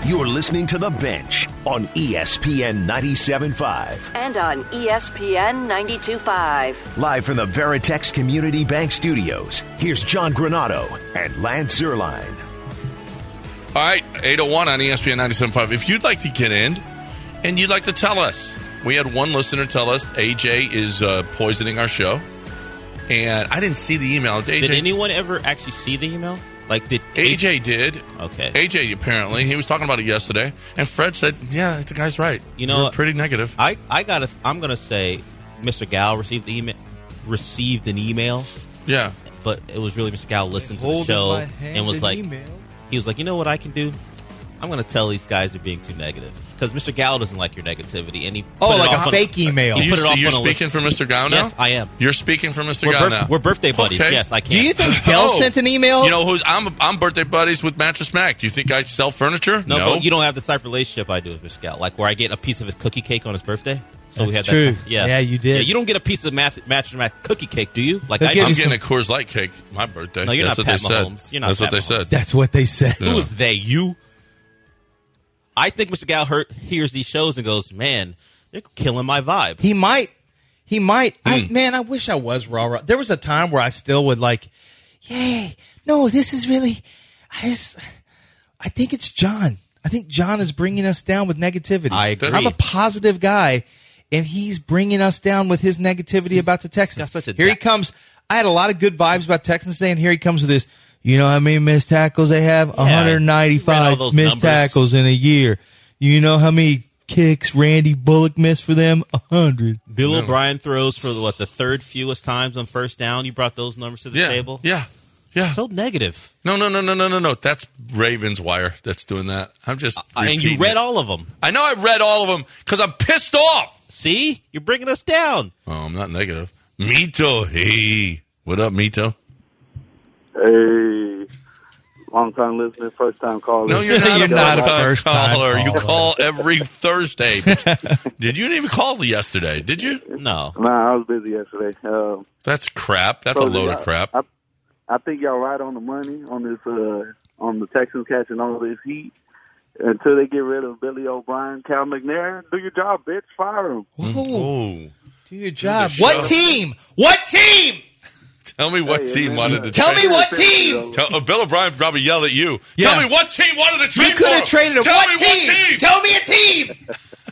You're listening to The Bench on ESPN 97.5. And on ESPN 92.5. Live from the Veritex Community Bank Studios, here's John Granato and Lance Zierlein. All right, 8:01 on ESPN 97.5. If you'd like to get in and you'd like to tell us, we had one listener tell us AJ is poisoning our show. And I didn't see the email. AJ, did anyone ever actually see the email? Like, did AJ did? Okay. AJ apparently he was talking about it yesterday, and Fred said, "Yeah, the guy's right. You know, you're pretty negative." I'm gonna say, Mr. Gal received an email. Yeah, but it was really Mr. Gal listened to the show and was like, he was like, you know what I can do? I'm gonna tell these guys they're being too negative. Because Mr. Gal doesn't like your negativity, and he put it off a fake email. You're speaking for Mr. Gal now? Yes, I am. You're speaking for Mr. Gal now. We're birthday buddies. Okay. Yes, I can. Do you think Dell sent an email? You know I'm birthday buddies with Mattress Mac. Do you think I sell furniture? No, but you don't have the type of relationship I do with Mr. Gal. Like where I get a piece of his cookie cake on his birthday. So That's we had true. That. Yeah, you did. Yeah, you don't get a piece of Mattress Mac cookie cake, do you? Like I'm getting a Coors Light cake my birthday. No, you're That's not what Pat they said. Mahomes. You're not That's Pat what they Mahomes. said. That's what they said. Yeah. Who was they? You? I think Mr. Gal hears these shows and goes, man, they're killing my vibe. He might. I wish I was raw. There was a time where I still would like, yay, no, this is really, I think it's John. I think John is bringing us down with negativity. I agree. I'm a positive guy, and he's bringing us down with his negativity about the Texans. Here he comes. I had a lot of good vibes about Texans today, and here he comes with this. You know how many missed tackles they have? 195 missed tackles in a year. You know how many kicks Randy Bullock missed for them? 100. Bill O'Brien throws for the third fewest times on first down. You brought those numbers to the table? Yeah. So negative. No. That's Ravens Wire that's doing that. I'm just and you read all of them. I know I read all of them because I'm pissed off. See? You're bringing us down. Oh, I'm not negative. Mito, hey. What up, Mito? Hey, long time listener, first time caller. No, you're not a first time caller. You call every Thursday. Did you even call yesterday? Did you? No. Nah, I was busy yesterday. That's crap. That's a load of crap. I think y'all right on the money on this on the Texans catching all this heat. Until they get rid of Billy O'Brien, Cal McNair, do your job, bitch. Fire him. Whoa. Do your job. What team? What team? Tell me what team wanted to Tell trade. me what team. Bill O'Brien probably yelled at you. Yeah. Tell me what team wanted to trade. You could have traded him. What team? Tell me a team.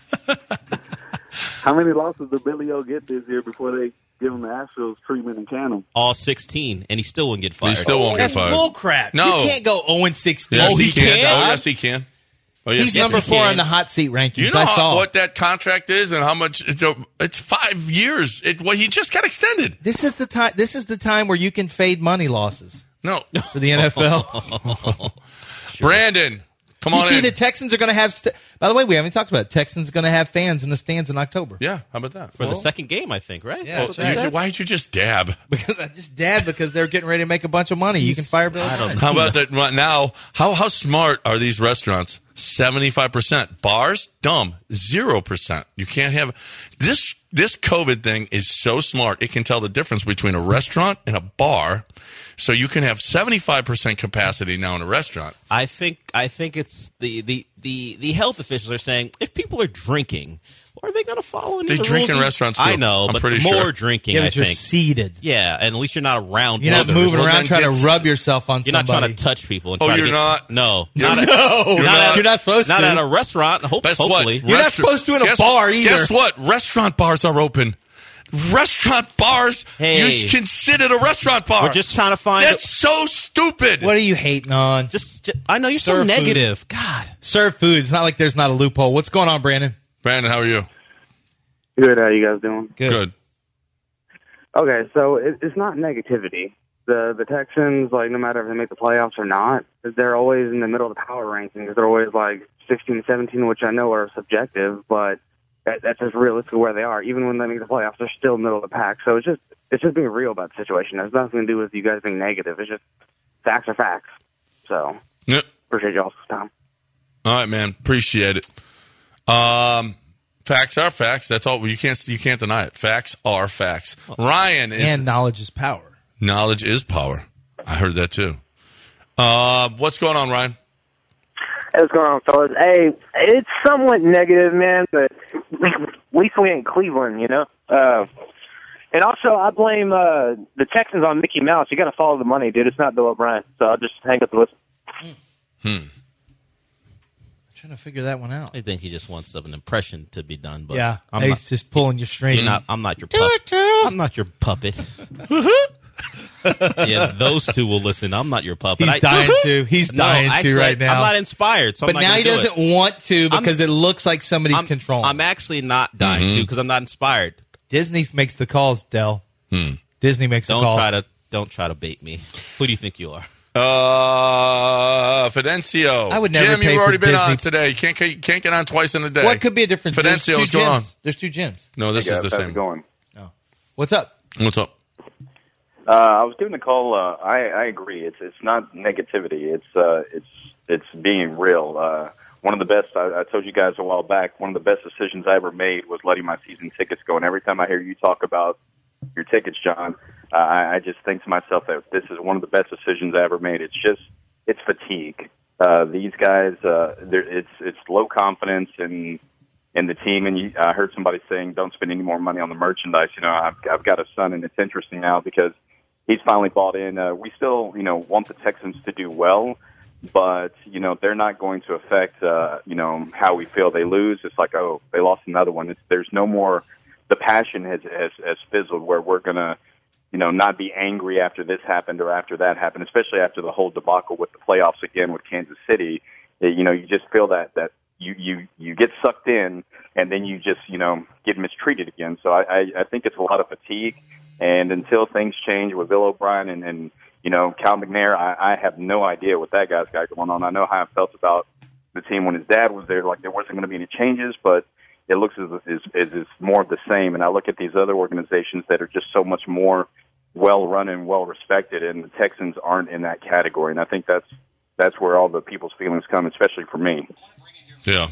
How many losses did Billy O get this year before they give him the Astros treatment and can him? All 16, and he still wouldn't get fired. He still won't get That's fired. bullcrap. No. You can't go 0-16. Yes, he can. Oh, yes, he can. Oh, yes, He's yes, number he 4 can. on the hot seat rankings. You know I saw. what that contract is and how much it's 5 years. He just got extended. This is the time. This is the time where you can fade money losses No. for the NFL. Brandon, come on You see, in. the Texans are going to have. By the way, we haven't talked about it. Texans going to have fans in the stands in October. Yeah, how about that? For the second game, I think, right? Yeah, That's what that's they right. said. Why did you just dab? Because I just dad because they're getting ready to make a bunch of money. You can fire Bill. O'Brien. How about that right now? How smart are these restaurants? 75%. Bars, dumb. 0%. You can't have this. This COVID thing is so smart. It can tell the difference between a restaurant and a bar. So you can have 75% capacity now in a restaurant. I think it's the health officials are saying if people are drinking, are they going to follow into They the drink rules? in restaurants, too. I know, I'm but pretty more sure. drinking. Yeah, I but you're think. seated. Yeah, and at least you're not around. You're not others. moving Well, around then trying to it's- rub yourself on You're not somebody. trying to touch people. And Oh, try to you're get, not? No, You're not not- at, you're not not- at, You're not supposed not to. at a restaurant. Guess Hopefully, what? You're not supposed to in a bar either. Guess what? Restaurant bars are open. Restaurant bars, Hey. you can sit at a restaurant bar. we're just trying to find. That's so stupid. What are you hating on? Just I know you're so Serve food. negative. God, Serve food. It's not like there's not a loophole. What's going on, Brandon? Brandon, how are you? Good, how you guys doing? Good. Okay, so it's not negativity. The Texans, like, no matter if they make the playoffs or not, they're always in the middle of the power rankings. They're always, like, 16, 17, which I know are subjective, but that's just realistically where they are. Even when they make the playoffs, they're still middle of the pack. So it's just being real about the situation. It has nothing to do with you guys being negative. It's just facts are facts. So Yep. appreciate y'all's time. All right, man. Appreciate it. Facts are facts. That's all. You can't deny it. Facts are facts. Ryan is And knowledge is power. knowledge is power. I heard that too. What's going on, Ryan? Hey, what's going on, fellas? Hey, it's somewhat negative, man, but at least we ain't Cleveland, you know? And also, I blame the Texans on Mickey Mouse. You got to follow the money, dude. It's not Bill O'Brien. So I'll just hang up and listen. Trying to figure that one out. I think he just wants an impression to be done. But yeah, he's just pulling your string. I'm not your puppet. I'm not your puppet. Yeah, those two will listen. I'm not your puppet. He's dying to. He's dying to right now. I'm not inspired. So but now he doesn't want to because it looks like somebody's controlling. I'm actually not dying to because I'm not inspired. Disney makes the calls, Del. Disney makes the calls. Don't try to bait me. Who do you think you are? Fidencio. I would never Jim, pay you've already for been Disney. on today. You can't get on twice in a day. What could be a difference? Fidencio, what's going on? There's two gyms. No, this is the same. How's it going? Oh. What's up? What's up? I was giving a call. I agree. It's not negativity. It's being real. One of the best. I told you guys a while back. One of the best decisions I ever made was letting my season tickets go. And every time I hear you talk about your tickets, John, I just think to myself that this is one of the best decisions I ever made. It's fatigue. These guys, it's low confidence in the team. And I heard somebody saying, "Don't spend any more money on the merchandise." You know, I've got a son, and it's interesting now because he's finally bought in. We still, want the Texans to do well, but they're not going to affect, how we feel they lose. It's like, oh, they lost another one. There's no more. The passion has fizzled where we're gonna, not be angry after this happened or after that happened, especially after the whole debacle with the playoffs again with Kansas City. You just feel that you get sucked in and then you just, get mistreated again. So I think it's a lot of fatigue. And until things change with Bill O'Brien and Cal McNair, I have no idea what that guy's got going on. I know how I felt about the team when his dad was there, like there wasn't going to be any changes, but it looks as it's more of the same. And I look at these other organizations that are just so much more well-run and well-respected, and the Texans aren't in that category. And I think that's where all the people's feelings come, especially for me. Yeah.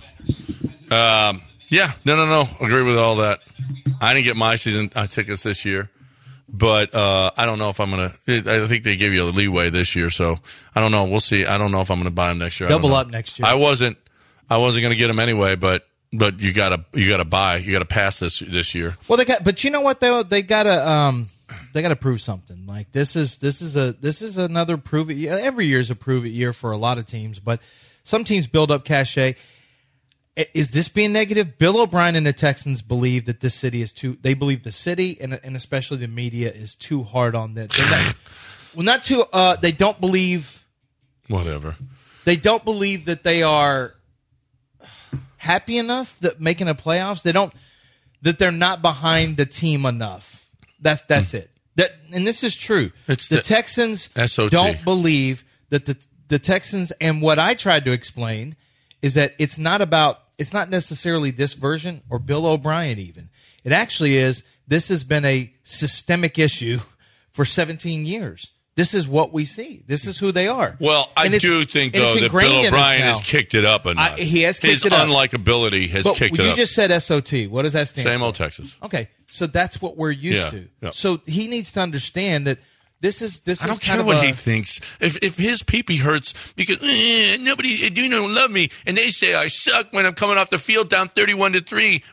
No. Agree with all that. I didn't get my season tickets this year, but I don't know if I'm going to. I think they gave you a leeway this year, so I don't know. We'll see. I don't know if I'm going to buy them next year. Double up next year. I wasn't going to get them anyway, but you gotta buy. You gotta pass this year. Well, but you know what though? They gotta prove something. Like this is another prove it year. Every year is a prove it year for a lot of teams, but some teams build up cachet. Is this being negative? Bill O'Brien and the Texans believe that this city is too. They believe the city and especially the media is too hard on that. Not too. They don't believe. Whatever. They don't believe that they are happy enough that making the playoffs. That they're not behind the team enough. That's it. And this is true. The Texans SOT. don't believe that the Texans, and what I tried to explain is that it's not necessarily this version or Bill O'Brien even. It actually is. This has been a systemic issue for 17 years. This is what we see. This is who they are. Well, I do think, though, that Bill O'Brien has kicked it up a notch. He has kicked it up. His unlikability has kicked it up. You just said SOT. What does that stand for? Same old Texas. Okay, so that's what we're used to. Yeah. So he needs to understand that this is I don't care what he thinks. If his pee-pee hurts because nobody don't love me, and they say I suck when I'm coming off the field down 31-3.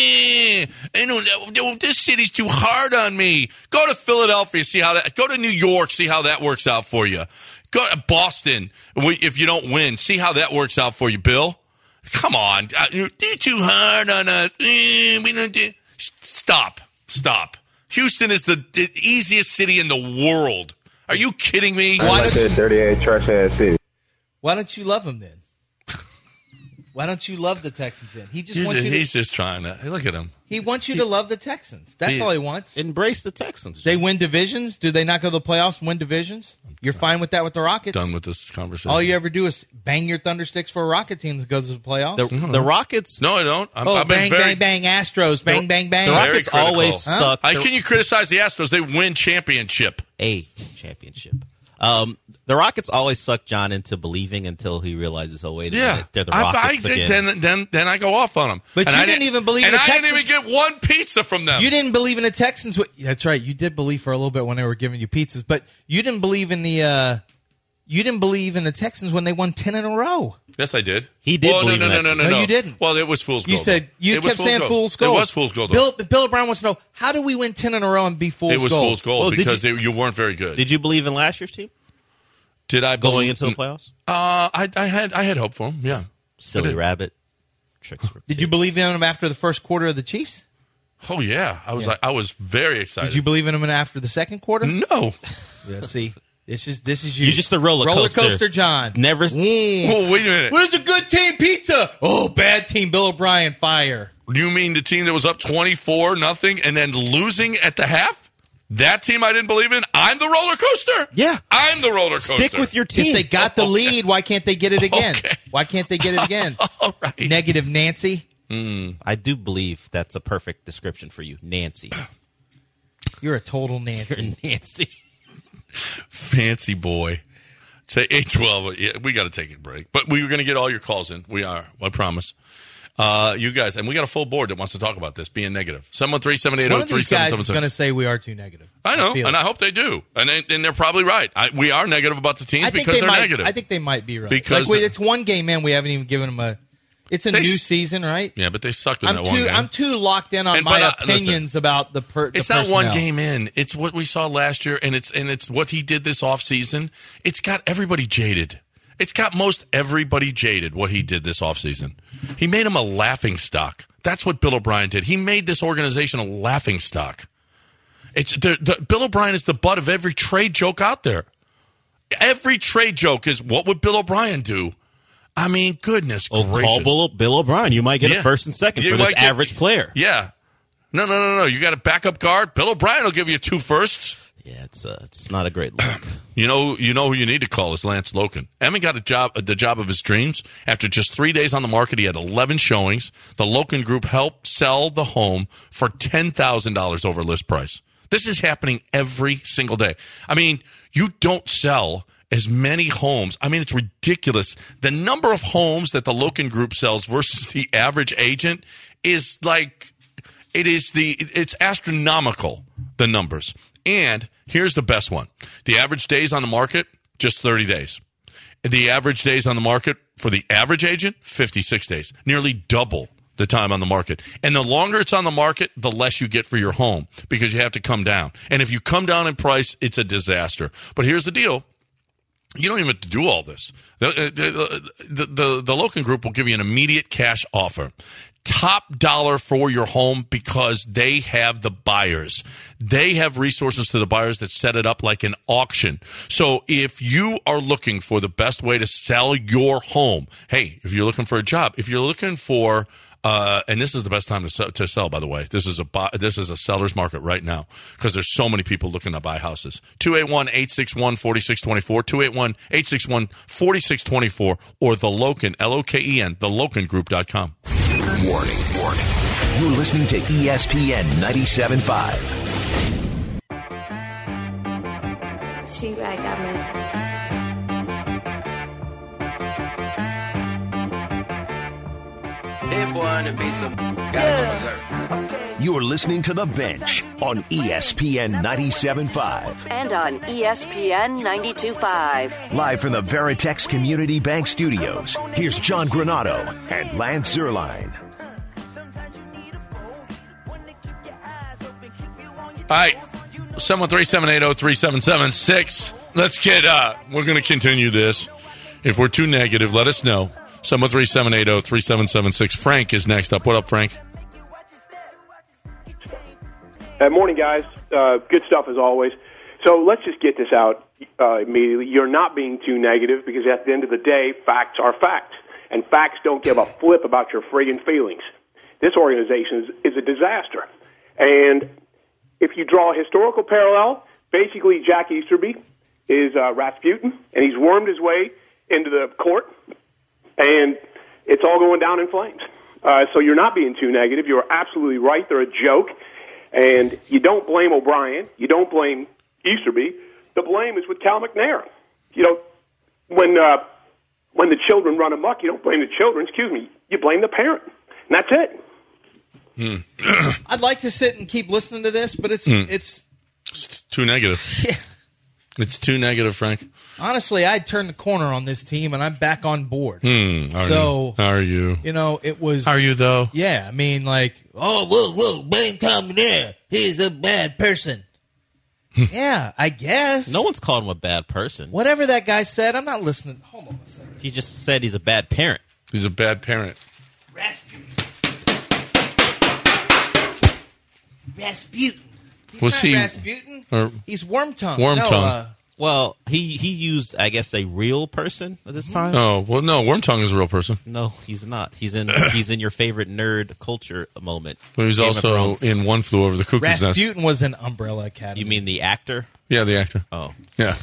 This city's too hard on me. Go to Philadelphia, see how that. Go to New York, see how that works out for you. Go to Boston if you don't win, see how that works out for you, Bill. Come on, they're too hard on us. We don't do. Stop. Houston is the easiest city in the world. Are you kidding me? Why like that dirty-ass, trash-ass city. Why don't you love him then? Why don't you love the Texans then? He's just trying to. Look at him. He wants you to love the Texans. That's all he wants. Embrace the Texans. They win divisions. Do they not go to the playoffs and win divisions? You're fine with that with the Rockets? Done with this conversation. All you ever do is bang your thunder sticks for a Rocket team that goes to the playoffs. The Rockets? No, I don't. Bang, bang, Astros. Bang, bang, bang. The Rockets always suck. Can you criticize the Astros? They win championship. A championship. The Rockets always suck John into believing until he realizes, oh, wait a minute, they're the Rockets again. Then I go off on them. But you didn't even believe in the Texans. And I didn't even get one pizza from them. You didn't believe in the Texans. That's right. You did believe for a little bit when they were giving you pizzas. But you didn't believe in the You didn't believe in the Texans when they won 10 in a row. Yes, I did. He did. Well, no, you didn't. Well, it was fool's gold. You said you kept saying fool's gold. It was fool's gold. Though. Bill O'Brien wants to know, how do we win 10 in a row and be fool's gold? It was fool's gold well, because you weren't very good. Did you believe in last year's team? Did I going into the playoffs? I had hope for him. Yeah. Silly rabbit. Tricks. Did you believe in him after the first quarter of the Chiefs? Oh yeah, I was very excited. Did you believe in him after the second quarter? No. Yeah, see, this is you. You're just a roller coaster, John. Never. Oh, wait a minute. Where's the good team pizza? Oh, bad team. Bill O'Brien, fire. You mean the team that was up 24-0 and then losing at the half? That team I didn't believe in? I'm the roller coaster? Yeah. I'm the roller coaster. Stick with your team. If they got the lead, why can't they get it again? Okay. Why can't they get it again? All right. Negative Nancy. I do believe that's a perfect description for you, Nancy. You're a total Nancy. You're Nancy. Fancy boy. Say 812. Yeah, we got to take a break. But we were going to get all your calls in. We are. I promise. You guys, and we got a full board that wants to talk about this, being negative. 713-780-3776. One of these guys is going to say we are too negative. I know, and I hope they do. And they're probably right. We are negative about the teams because they're negative. I think they might be right. Because it's one game in. We haven't even given them a... It's a new season, right? Yeah, but they sucked in that one game. I'm too locked in on my opinions about the It's not one game in. It's what we saw last year, and it's what he did this offseason. It's got everybody jaded. It's got most everybody jaded, what he did this offseason. He made him a laughingstock. That's what Bill O'Brien did. He made this organization a laughingstock. Bill O'Brien is the butt of every trade joke out there. Every trade joke is, what would Bill O'Brien do? I mean, goodness gracious. Call Bill O'Brien. You might get a first and second for this average player. Yeah. No. You got a backup guard. Bill O'Brien will give you 2 firsts. Yeah, it's not a great look. You know who you need to call is Lance Loken. Emin got the job of his dreams. After just 3 days on the market, he had 11 showings. The Loken Group helped sell the home for $10,000 over list price. This is happening every single day. I mean, you don't sell as many homes. I mean, it's ridiculous. The number of homes that the Loken Group sells versus the average agent is like, it's astronomical, the numbers. And here's the best one. The average days on the market, just 30 days. The average days on the market for the average agent, 56 days. Nearly double the time on the market. And the longer it's on the market, the less you get for your home because you have to come down. And if you come down in price, it's a disaster. But here's the deal. You don't even have to do all this. The Loken Group will give you an immediate cash offer. Top dollar for your home because they have the buyers. They have resources to the buyers that set it up like an auction. So if you are looking for the best way to sell your home, hey, if you're looking for a job, if you're looking for and this is the best time to sell, by the way. This is a seller's market right now because there's so many people looking to buy houses. 281-861-4624, 281-861-4624, or the Loken, L-O-K-E-N, thelokengroup.com. Warning. You're listening to ESPN 97.5. She-Rag got me. You're listening to The Bench on ESPN 97.5. And on ESPN 92.5. Live from the Veritex Community Bank Studios, here's John Granado and Lance Zierlein. All right, 713-780-3776. Let's get, we're going to continue this. If we're too negative, let us know. 713-780-3776. Frank is next up. What up, Frank? Morning, guys. Good stuff as always. So let's just get this out immediately. You're not being too negative because at the end of the day, facts are facts. And facts don't give a flip about your friggin' feelings. This organization is a disaster. And if you draw a historical parallel, basically Jack Easterby is Rasputin, and he's wormed his way into the court, and it's all going down in flames. So you're not being too negative. You're absolutely right. They're a joke. And you don't blame O'Brien. You don't blame Easterby. The blame is with Cal McNair. You know, when the children run amok, you don't blame the children. You blame the parent. And that's it. I'd like to sit and keep listening to this, but it's too negative. Yeah. It's too negative, Frank. Honestly, I turned the corner on this team, and I'm back on board. Are you? You know, it was. Are you though? Yeah, I mean, like, whoa, blame Tom there. He's a bad person. Yeah, I guess. No one's called him a bad person. Whatever that guy said, I'm not listening. Hold on a second. He just said he's a bad parent. He's a bad parent. Rasputin. He's Was not he Rasputin? He's Wormtongue. Wormtongue. Well, he used, I guess, a real person at this time. Oh, well, no, Wormtongue is a real person. No, he's not. He's in your favorite nerd culture moment. But he's also in One Flew Over the Cuckoo's Nest. Rasputin was in Umbrella Academy. You mean the actor? Yeah, the actor. Oh. Yeah.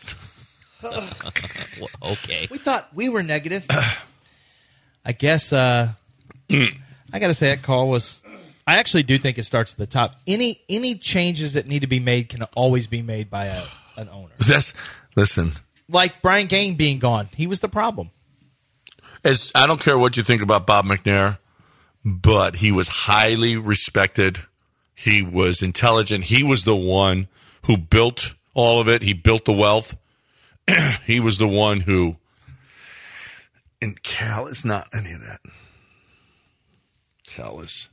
Well, okay. We thought we were negative. I guess I got to say that call was... I actually do think it starts at the top. Any changes that need to be made can always be made by an owner. Listen. Like Brian Gaine being gone. He was the problem. I don't care what you think about Bob McNair, but he was highly respected. He was intelligent. He was the one who built all of it. He built the wealth. He was the one who... And Cal is not any of that. Cal is...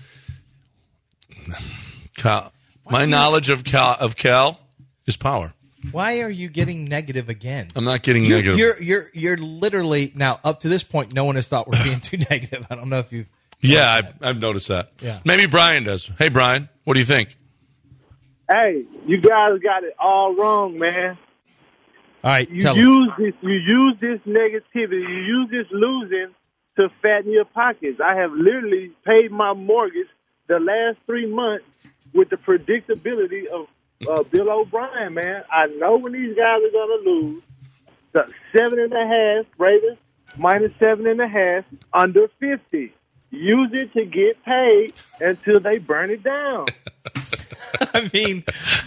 Cal. My knowledge of Cal is power. Why are you getting negative again? I'm not getting negative. You're literally now up to this point. No one has thought we're being too negative. I don't know if you've. Yeah, I've noticed that. Yeah. Maybe Brian does. Hey, Brian, what do you think? Hey, you guys got it all wrong, man. All right, you use this negativity, you use this losing to fatten your pockets. I have literally paid my mortgage the last 3 months with the predictability of Bill O'Brien, man. I know when these guys are going to lose. The 7.5 Raiders minus 7.5 under 50. Use it to get paid until they burn it down. I mean,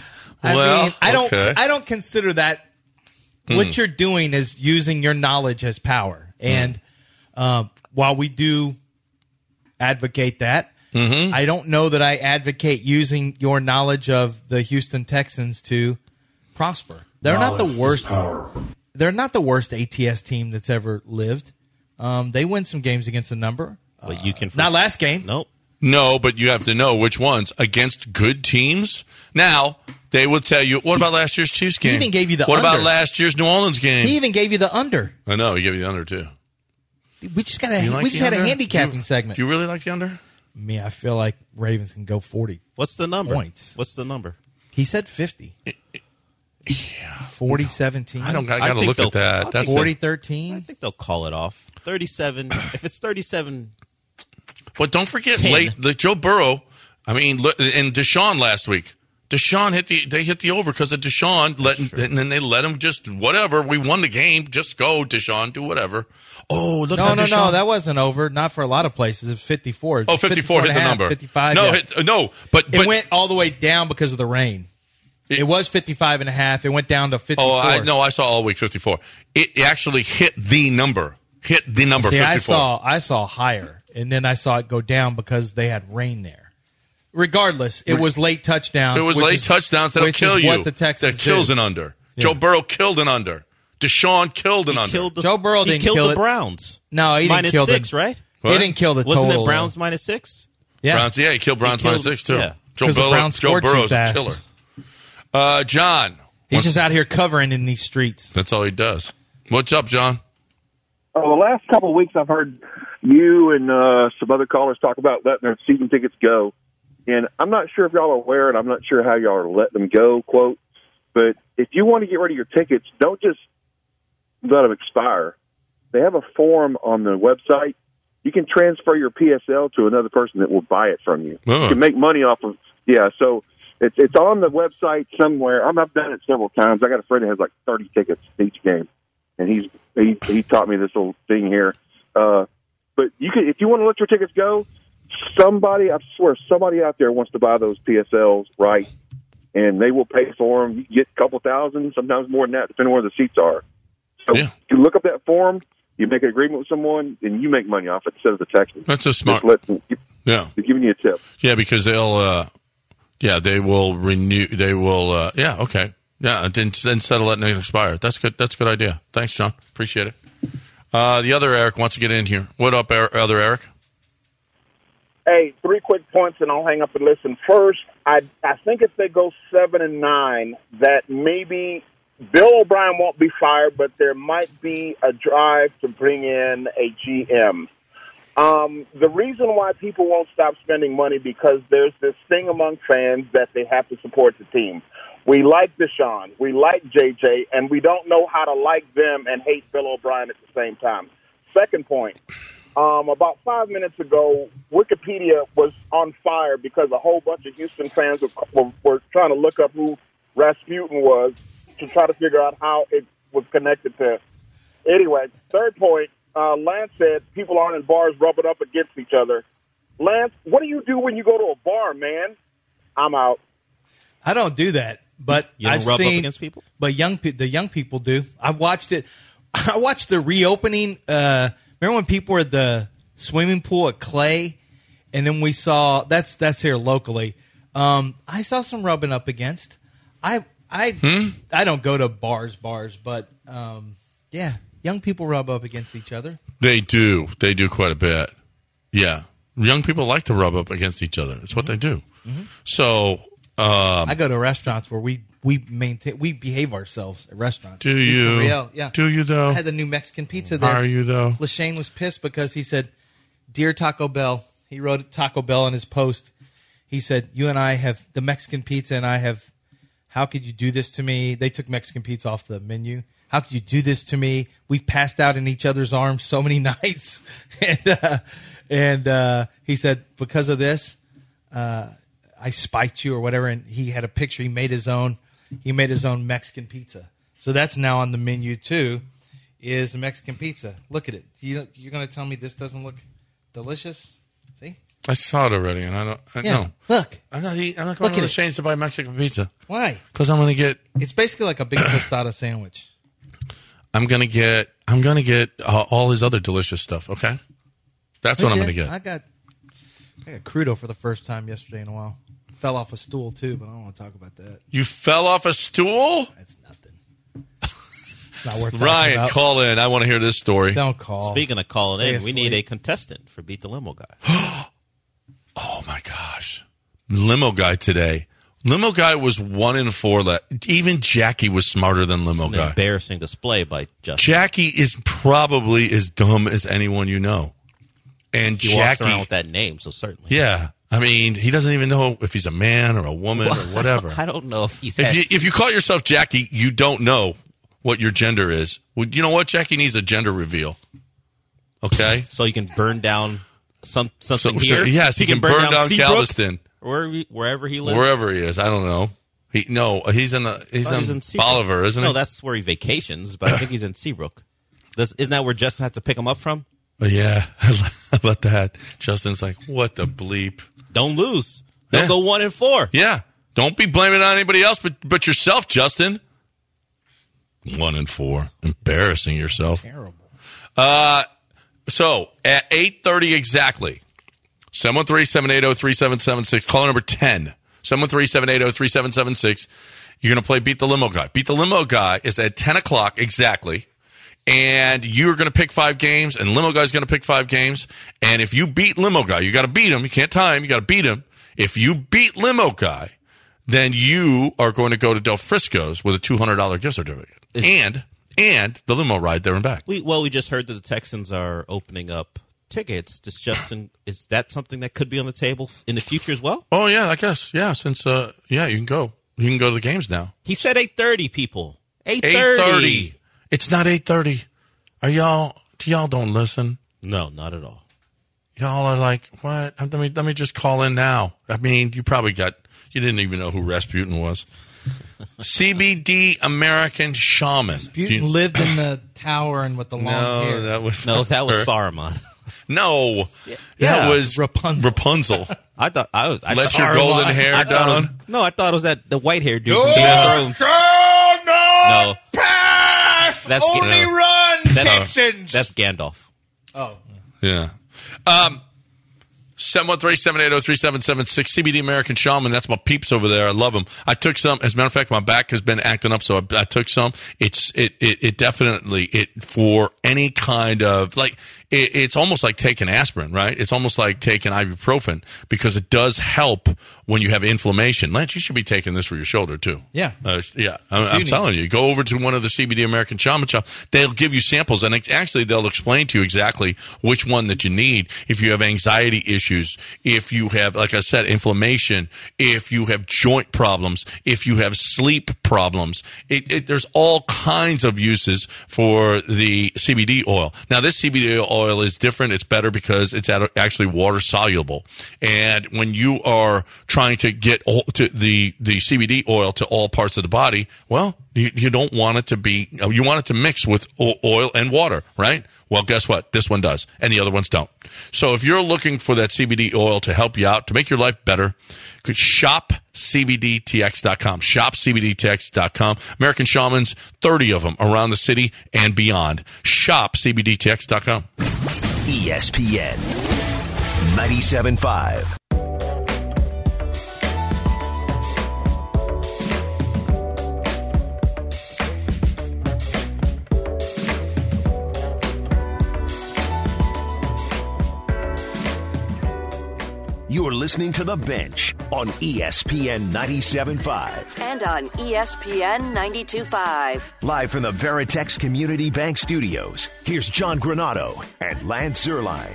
I don't consider that. What you're doing is using your knowledge as power, and while we do advocate that. Mm-hmm. I don't know that I advocate using your knowledge of the Houston Texans to prosper. They're not the worst. They're not the worst ATS team that's ever lived. They win some games against a number. But you can not last game. Nope. No, but you have to know which ones against good teams. Now they will tell you. What about last year's Chiefs game? He even gave you the. What under. about last year's New Orleans game? He even gave you the under. I know he gave you the under too. We just got had a handicapping segment. Do you really like the under? Me, I feel like Ravens can go 40. What's the number? Points. What's the number? He said 50. Yeah. 40-17. I got to look at that. That's 40-13. I think they'll call it off. 37. If it's 37. But don't forget, Joe Burrow, I mean, and Deshaun last week. Deshaun hit the over because of Deshaun, and then they let him just whatever. We won the game. Just go, Deshaun, do whatever. Oh, look! No, that wasn't over. Not for a lot of places. It's 54. Oh, 54 hit the number. 55. No, but it went all the way down because of the rain. It was 55.5. It went down to 54. Oh, I saw all week 54. It actually hit the number. See, 54. I saw higher, and then I saw it go down because they had rain there. Regardless, it was late touchdowns. It was late touchdowns that'll kill you. What the Texans that kills did. an under. Yeah. Joe Burrow killed an under. Deshaun killed an under. Joe Burrow didn't kill the Browns. No, he didn't kill -6, right? He didn't kill the total. Wasn't it Browns -6? Yeah. Browns, he killed Browns -6 too. Yeah. Joe Burrow's a killer. John. He's just out here covering in these streets. That's all he does. What's up, John? The last couple of weeks I've heard you and some other callers talk about letting their season tickets go. And I'm not sure if y'all are aware, and I'm not sure how y'all are letting them go, quote. But if you want to get rid of your tickets, don't just let them expire. They have a form on the website. You can transfer your PSL to another person that will buy it from you. You can make money off of, so it's on the website somewhere. I've done it several times. I got a friend that has like 30 tickets each game, and he taught me this little thing here. But you can, if you want to let your tickets go, somebody out there wants to buy those PSLs, right? And they will pay for them. You can get a couple thousand, sometimes more than that, depending on where the seats are. So you look up that form, you make an agreement with someone, and you make money off it instead of the Texans. That's a smart. They're giving you a tip. Yeah, because they will renew. They will. Okay. Yeah, instead of letting it expire. That's good. That's a good idea. Thanks, John. Appreciate it. The other Eric wants to get in here. What up, other Eric? Hey, 3 quick points, and I'll hang up and listen. First, I think if they go 7-9, that maybe Bill O'Brien won't be fired, but there might be a drive to bring in a GM. The reason why people won't stop spending money because there's this thing among fans that they have to support the team. We like Deshaun, we like JJ, and we don't know how to like them and hate Bill O'Brien at the same time. Second point, about 5 minutes ago, Wikipedia was on fire because a whole bunch of Houston fans were trying to look up who Rasputin was to try to figure out how it was connected to. Anyway, third point, Lance said people aren't in bars rubbing up against each other. Lance, what do you do when you go to a bar, man? I'm out. I don't do that, but you don't rub up against people? But the young people do. I watched it. I watched the reopening. Remember when people were at the swimming pool at Clay, and then we saw that's here locally. I saw some rubbing up against. I don't go to bars, but yeah, young people rub up against each other. They do quite a bit. Yeah, young people like to rub up against each other. It's what they do. Mm-hmm. So I go to restaurants where we behave ourselves at restaurants. Do you? Yeah. Do you though? I had the new Mexican pizza there. Are you though? Lashane was pissed because he said, "Dear Taco Bell," he wrote Taco Bell in his post. He said, "You and I have the Mexican pizza, and I have. How could you do this to me?" They took Mexican pizza off the menu. How could you do this to me? We've passed out in each other's arms so many nights, and he said, because of this, I spiked you or whatever. And he had a picture. He made his own Mexican pizza. So that's now on the menu too. Is the Mexican pizza? Look at it. You're going to tell me this doesn't look delicious? See? I saw it already, and I know. Look. I'm not going to the Shane's to buy Mexican pizza. Why? Because I'm going to get. It's basically like a big tostada sandwich. I'm going to get all his other delicious stuff. Okay, that's what I'm going to get. I got crudo for the first time yesterday in a while. Fell off a stool too, but I don't want to talk about that. You fell off a stool? That's nothing. It's not worth talking Ryan, about. call in. I want to hear this story. Don't call. Speaking of calling in, we need a contestant for Beat the Limo Guy. Oh my gosh, Limo Guy today. Limo Guy was 1-4. Even Jackie was smarter than Limo Guy. Embarrassing display by Justin. Jackie is probably as dumb as anyone you know, and he walks around with that name, so certainly. Yeah, I mean, he doesn't even know if he's a man or a woman or whatever. I don't know if he's. If you call yourself Jackie, you don't know what your gender is. Well, you know what? Jackie needs a gender reveal. Okay, so you can burn down something here. Yes, he can burn down Galveston. Wherever he lives, wherever he is, I don't know. He's in Bolivar, isn't he? No, that's where he vacations. But I think he's in Seabrook. Isn't that where Justin has to pick him up from? Yeah, how about that? Justin's like, what the bleep? Don't lose. Don't go 1-4. Yeah, don't be blaming it on anybody else but yourself, Justin. 1-4, embarrassing yourself. Terrible. So at 8:30 exactly. 713-780-3776. Caller number 10. 713-780-3776. You're going to play Beat the Limo Guy. Beat the Limo Guy is at 10 o'clock exactly. And you're going to pick 5 games, and Limo Guy's going to pick 5 games. And if you beat Limo Guy, you got to beat him. You can't tie him. You got to beat him. If you beat Limo Guy, then you are going to go to Del Frisco's with a $200 gift certificate. And the limo ride there and back. We just heard that the Texans are opening up tickets. Is that something that could be on the table in the future as well? Oh yeah, I guess. Yeah, since you can go. You can go to the games now. He said 8:30, people. 8:30. It's not 8:30. Y'all don't listen? No, not at all. Y'all are like, what? Let me just call in now. I mean, you didn't even know who Rasputin was. CBD American Shaman. Rasputin lived in the tower and with the long hair. That was Saruman. No, that was Rapunzel. I thought I was. Let your golden hair down. I thought it was that the white hair dude from Game of Thrones. No, pass. That's only run, Simpsons. That's Gandalf. Oh, yeah. 713-780-3776. CBD American Shaman. That's my peeps over there. I love them. I took some. As a matter of fact, my back has been acting up, so I took some. It definitely for any kind of it's almost like taking aspirin, right? It's almost like taking ibuprofen because it does help when you have inflammation. Lance, you should be taking this for your shoulder too. Yeah, I'm telling you, go over to one of the CBD American Shaman shops. They'll give you samples, and actually they'll explain to you exactly which one that you need. If you have anxiety issues, if you have, like I said, inflammation, if you have joint problems, if you have sleep problems, there's all kinds of uses for the CBD oil. Now, this CBD oil is different. It's better because it's actually water soluble. And when you are trying to get the CBD oil to all parts of the body, well, you don't want it to be, you want it to mix with oil and water, right? Well, guess what? This one does, and the other ones don't. So if you're looking for that CBD oil to help you out, to make your life better, could shop CBDTX.com. Shop CBDTX.com. American Shamans, 30 of them around the city and beyond. Shop CBDTX.com. ESPN 97.5. You're listening to The Bench on ESPN 97.5. And on ESPN 92.5. Live from the Veritex Community Bank Studios, here's John Granado and Lance Zierlein.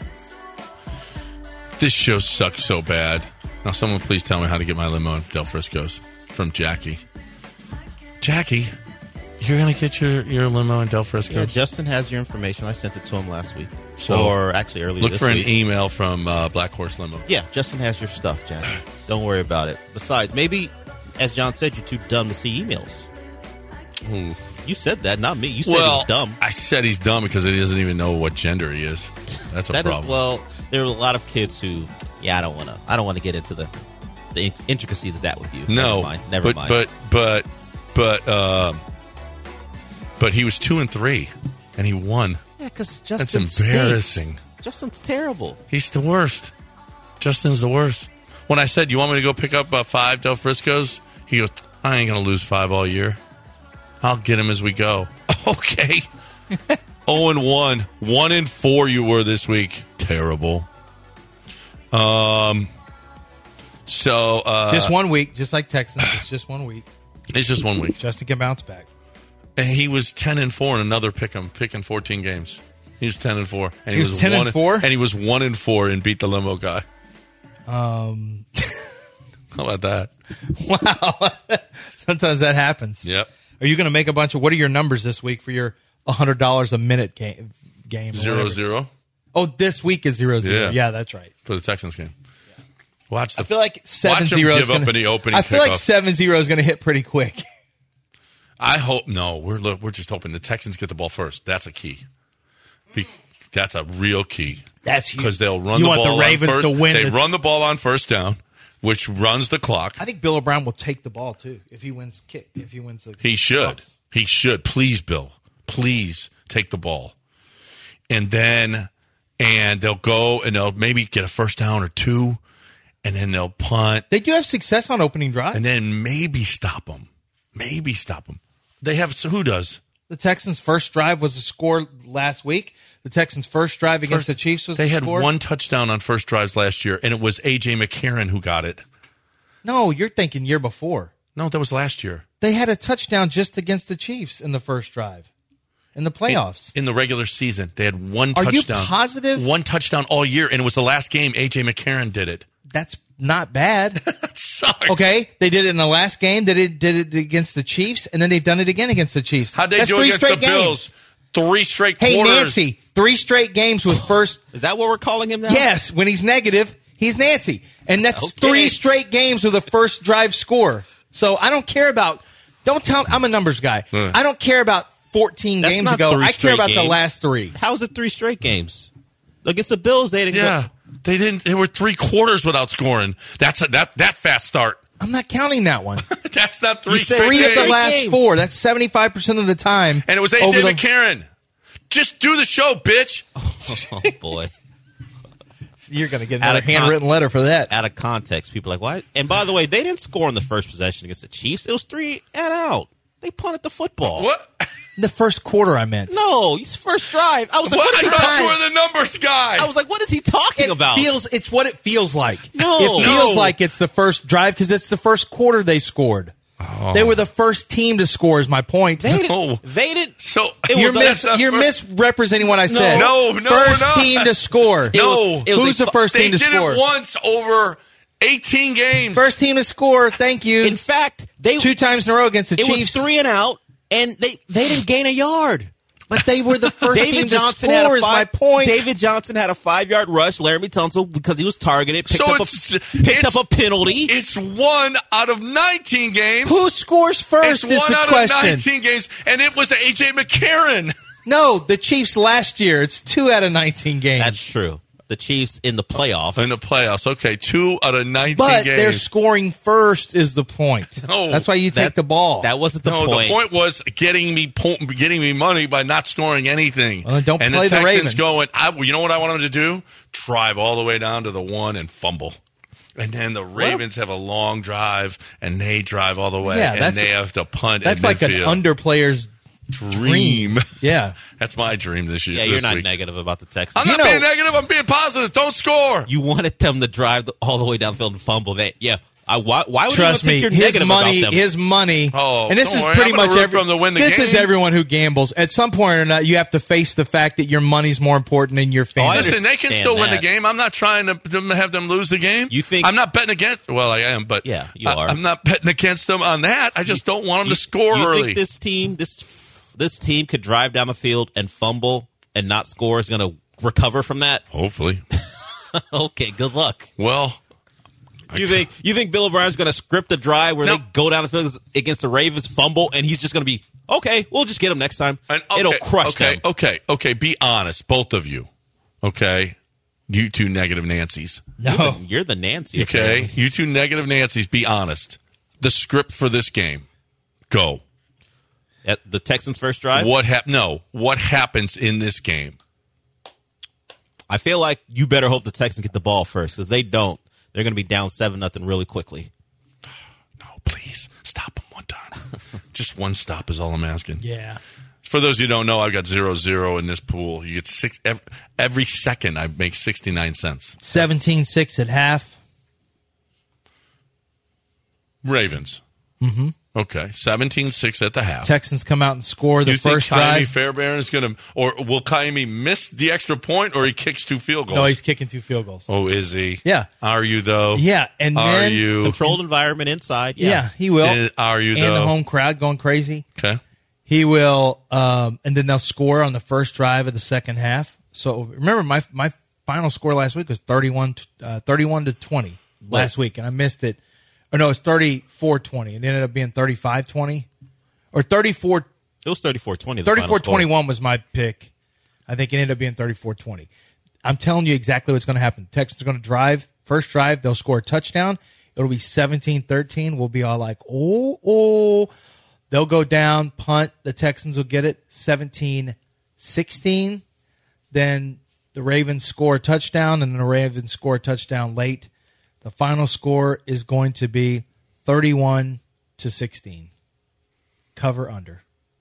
This show sucks so bad. Now, someone please tell me how to get my limo in Del Frisco's from Jackie. Jackie, you're going to get your limo in Del Frisco's? Yeah, Justin has your information. I sent it to him last week. Or actually earlier this week. Look for an email from Black Horse Limo. Yeah, Justin has your stuff, Jackie. Don't worry about it. Besides, maybe, as John said, you're too dumb to see emails. Ooh. You said that, not me. You said he's dumb. I said he's dumb because he doesn't even know what gender he is. That's a problem. There are a lot of kids who, I don't want to get into the intricacies of that with you. No, never mind. But he was 2-3, and he won. Yeah, because Justin That's embarrassing. Stinks. Justin's terrible. He's the worst. Justin's the worst. When I said, you want me to go pick up 5 Del Frisco's? He goes, I ain't going to lose 5 all year. I'll get him as we go. Okay. 0-1. 1-4 you were this week. Terrible. Just 1 week, just like Texans. It's just 1 week. It's just 1 week. Justin can bounce back. And he was 10-4 in another picking 14 games. He was 10-4, and he was 10-4, and he was 1-4 and beat the limo guy. How about that? Wow, sometimes that happens. Yep. Are you going to make a bunch of? What are your numbers this week for your $100 a minute game? 0-0. Oh, this week is 0-0. Yeah, that's right. For the Texans game. I feel like 7-0 is give up in the opening. I feel like 7-0 is going to hit pretty quick. I hope no. We're just hoping the Texans get the ball first. That's a key. That's a real key. That's huge. Because they'll run the ball the Ravens on first. To win. They run the ball on first down, which runs the clock. I think Bill O'Brien will take the ball too if he wins kick. If he wins, he should. Toss. He should. Please, Bill. Please take the ball, and they'll go and they'll maybe get a first down or 2, and then they'll punt. They do have success on opening drive, and then maybe stop them. They have. So who does? The Texans' first drive was a score last week. The Texans' first drive against the Chiefs was a score. They had 1 touchdown on first drives last year, and it was A.J. McCarron who got it. No, you're thinking year before. No, that was last year. They had a touchdown just against the Chiefs in the first drive. In the playoffs. In the regular season, they had 1 touchdown. Are you positive? 1 touchdown all year, and it was the last game A.J. McCarron did it. That's not bad. That sucks. Okay, they did it in the last game. They did it against the Chiefs, and then they've done it again against the Chiefs. How'd they do against the Bills? 3 straight quarters. Hey, Nancy, 3 straight games with first. Is that what we're calling him now? Yes, when he's negative, he's Nancy. And that's 3 straight games with a first drive score. So I don't care about, don't tell me, I'm a numbers guy. I don't care about 14 games ago. I care about the last 3. How is it 3 straight games? Against the Bills, they didn't go. They didn't. They were 3 quarters without scoring. That's that fast start. I'm not counting that one. That's not 3 straight games. 3 of the last 4. That's 75% of the time. And it was A.J. McCarron. Just do the show, bitch. Oh, boy. You're going to get another handwritten letter for that. Out of context, people are like, why? And by the way, they didn't score in the first possession against the Chiefs. It was 3 and out. They punted the football. What? In the first quarter, I meant. No, his first drive. I was like, I thought you were the numbers guy. I was like, what is he talking about? It's what it feels like. No. It feels like it's the first drive because it's the first quarter they scored. Oh. They were the first team to score, is my point. They didn't. So you're misrepresenting what I said. No, first we're not. team to score. Who's the first team to score? They did it once over 18 games. First team to score. Thank you. In fact, 2 times in a row against the Chiefs. It was 3 and out, and they didn't gain a yard. But they were the first team to score, is my point. David Johnson had a 5-yard rush. Laramie Tunsil, because he was targeted, picked up a penalty. It's 1 out of 19 games. Who scores first is the question. It's 1 out of 19 games, and it was A.J. McCarron. No, the Chiefs last year. It's 2 out of 19 games. That's true. The Chiefs in the playoffs. Okay. 2 out of 19 but games. They're scoring first is the point. No, that's why you take the ball. That wasn't the point. No, the point was getting me money by not scoring anything. Well, don't and play the the Texans Ravens. you know what I want them to do? Drive all the way down to the 1 and fumble. And then the Ravens have a long drive, and they drive all the way, and they have to punt. That's like an underplayer's dream. Yeah. That's my dream this year. Yeah, you're not negative about the Texans. I'm not being negative. I'm being positive. Don't score. You wanted them to drive all the way down the field and fumble. Why would Trust you me, think you're negative about them? His money. Oh, and this is worry, pretty much this is everyone who gambles. At some point or not, you have to face the fact that your money's more important than your family. Listen, they can still win the game. I'm not trying to have them lose the game. You think I'm not betting against? Well, I am, but yeah, you are. I'm not betting against them on that. I just don't want them to score early. You think this team could drive down the field and fumble and not score is going to recover from that? Hopefully. Okay, good luck. Well, you think Bill O'Brien's going to script a drive where they go down the field against the Ravens, fumble, and he's just going to be, okay, we'll just get them next time. It'll crush them. Okay, be honest, both of you. Okay? You two negative Nancys. No. You're the Nancy. Okay? Apparently. You two negative Nancys, be honest. The script for this game. Go. At the Texans' first drive? What happens in this game? I feel like you better hope the Texans get the ball first, because they don't. They're going to be down 7-0 really quickly. No, please. Stop them one time. Just one stop is all I'm asking. Yeah. For those who don't know, I've got 0-0 in this pool. You get every second I make 69 cents. 17-6 at half. Ravens. Mm-hmm. Okay, 17-6 at the half. Texans come out and score the first drive. You think Ka'imi Fairbairn is going to, or will Ka'imi miss the extra point, or he kicks 2 field goals? No, he's kicking 2 field goals. Oh, is he? Yeah. Are you, though? Yeah. And are then, you? Controlled environment inside. Yeah, he will. Are you, though? And the home crowd going crazy. Okay. He will, and then they'll score on the first drive of the second half. So remember, my final score last week was 31-20 last week, and I missed it. Or no, it's 34-20. It ended up being 35-20. Or 34. It was 34-20. 34-21 was my pick. I think it ended up being 34-20. I'm telling you exactly what's going to happen. Texans are going to drive. First drive, they'll score a touchdown. It'll be 17-13. We'll be all like, oh. They'll go down, punt. The Texans will get it 17-16. Then the Ravens score a touchdown, and then the Ravens score a touchdown late. The final score is going to be 31-16. Cover under.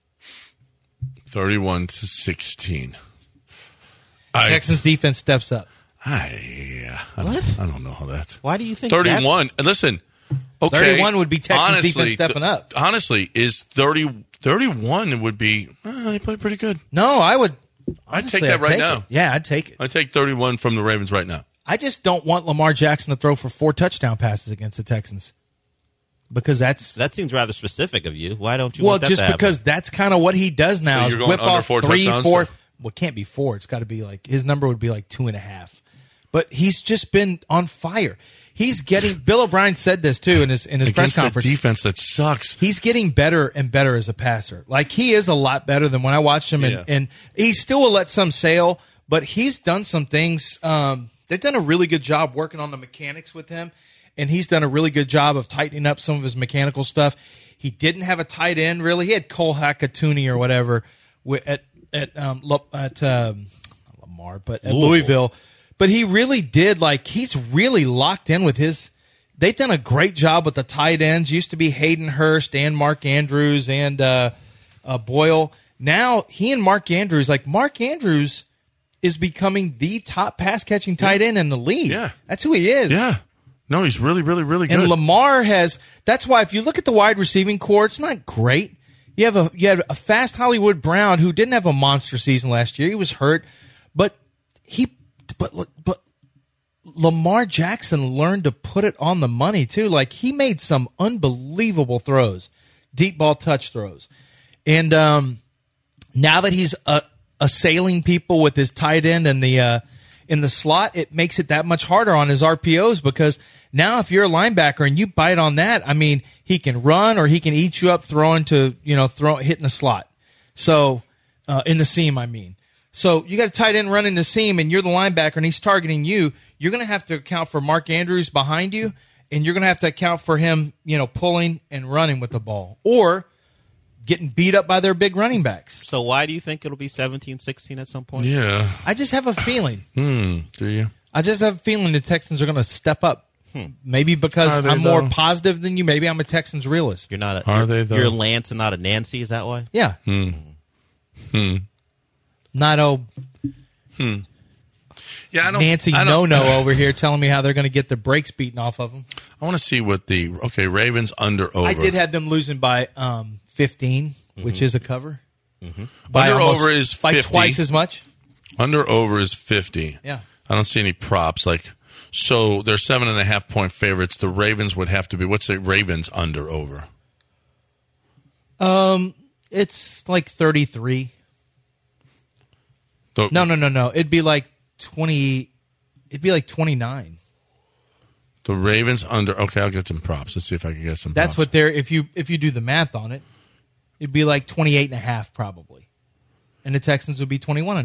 31-16. Texans defense steps up. I don't know how that. Why do you think 31? Listen. Okay. 31 would be Texans defense stepping up. Honestly, is 31 would be, they play pretty good. No, I would. I'd take that right now. Yeah, I'd take it. I'd take 31 from the Ravens right now. I just don't want Lamar Jackson to throw for 4 touchdown passes against the Texans. Because that seems rather specific of you. Why don't you want that just to happen? because that's kind of what he does now. So you're going whip under off 4 3, touchdowns? 4. Well, it can't be 4. It's got to be like, his number would be like 2.5. But he's just been on fire. He's getting, Bill O'Brien said this too in his press conference. The defense that sucks. He's getting better and better as a passer. Like, he is a lot better than when I watched him. And he still will let some sail, but he's done some things. They've done a really good job working on the mechanics with him, and he's done a really good job of tightening up some of his mechanical stuff. He didn't have a tight end, really. He had Cole Hakatouni or whatever at Louisville. But he really did, he's really locked in with his. They've done a great job with the tight ends. Used to be Hayden Hurst and Mark Andrews and Boyle. Now he and Mark Andrews, Mark Andrews is becoming the top pass catching tight end in the league. Yeah. That's who he is. Yeah. No, he's really, really, really good. And Lamar that's why if you look at the wide receiving core, it's not great. You have a fast Hollywood Brown who didn't have a monster season last year. He was hurt, but Lamar Jackson learned to put it on the money too. He made some unbelievable throws, deep ball touch throws. And now that he's assailing people with his tight end and in the slot, it makes it that much harder on his RPOs because now if you're a linebacker and you bite on that, I mean, he can run or he can eat you up hitting the slot. So, in the seam, I mean. So you got a tight end running the seam and you're the linebacker and he's targeting you. You're going to have to account for Mark Andrews behind you and you're going to have to account for him, pulling and running with the ball or getting beat up by their big running backs. So why do you think it'll be 17-16 at some point? Yeah. I just have a feeling. Do you? I just have a feeling the Texans are going to step up. Maybe because I'm more positive than you. Maybe I'm a Texans realist. You're not. Are they though? You're a Lance and not a Nancy. Is that why? Yeah. Not Yeah, Nancy no over here telling me how they're going to get the brakes beaten off of them. I want to see what Ravens under over. I did have them losing by 15, which is a cover. Under over is 50. By twice as much. Under over is 50. Yeah. I don't see any props. So they're 7.5 point favorites. The Ravens would have to be. What's the Ravens under over? It's 33. The, No. It'd be 20. It'd be 29. The Ravens under. Okay, I'll get some props. Let's see if I can get some. That's props. what they're. If you do the math on it, it'd be 28.5 probably, and the Texans would be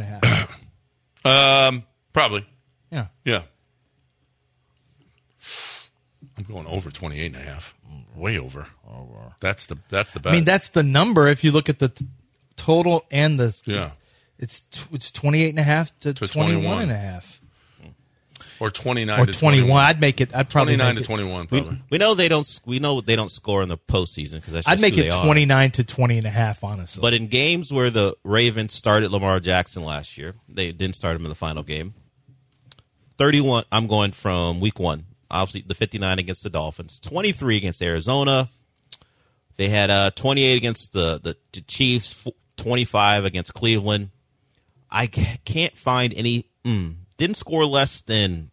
21.5. Probably. Yeah. Yeah. I'm going over 28.5. Way over. That's the bet. I mean, that's the number. If you look at the total and the it's 28.5 to 21.5. Or 29 or to 21. I'd make it. I'd probably 29 make to 21. It. Probably. We know they don't. We know they don't score in the postseason because that's. I'd make who it they 29 to 20.5. Honestly, but in games where the Ravens started Lamar Jackson last year, they didn't start him in the final game. 31. I'm going from week 1. Obviously, the 59 against the Dolphins, 23 against Arizona. They had 28 against the Chiefs, 25 against Cleveland. I can't find any. Didn't score less than